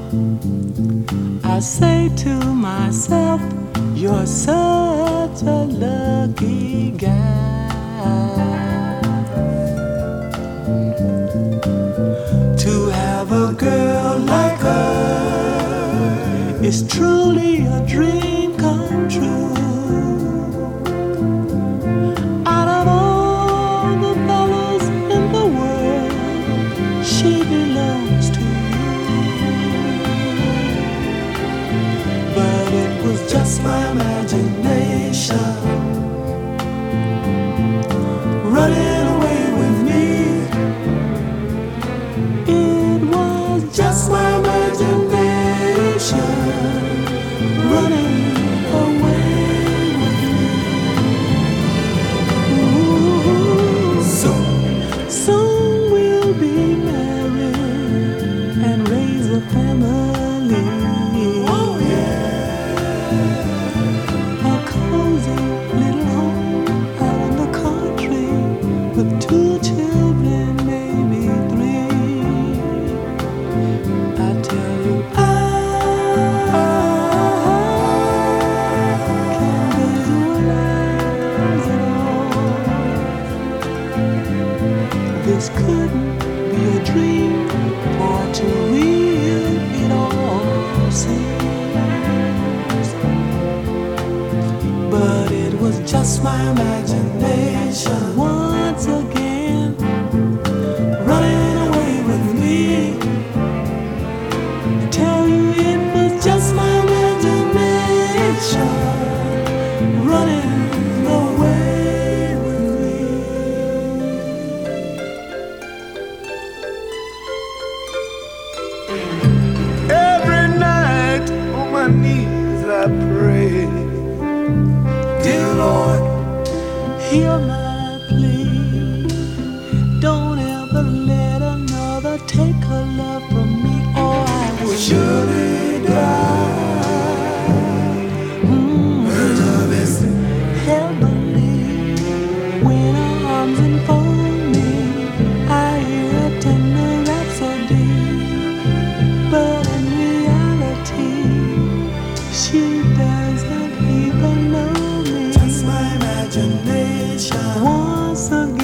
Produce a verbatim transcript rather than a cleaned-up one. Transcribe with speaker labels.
Speaker 1: I say to myself, you're such a lucky guy to have a girl like her. It's truly a dream come true. Out of all the fellas in the world, she belongs to just my imagination running away with me. It was just my imagination running away with me. Ooh, soon, soon we'll be married and raise a family. Two children, maybe three. I tell you, I can't visualize it all. This couldn't be a dream, for too real it all seems. But it was just my imagination once again running away with me. I tell you it was just my imagination running away with me. Every night on my knees I pray, dear Lord, hear my plea. Don't ever let another take her love from me, or I will surely die. Mm-hmm. Her love is heavenly. When her arms enfold me, I hear a tender rhapsody. But in reality, she doesn't even know me. Just my imagination once again.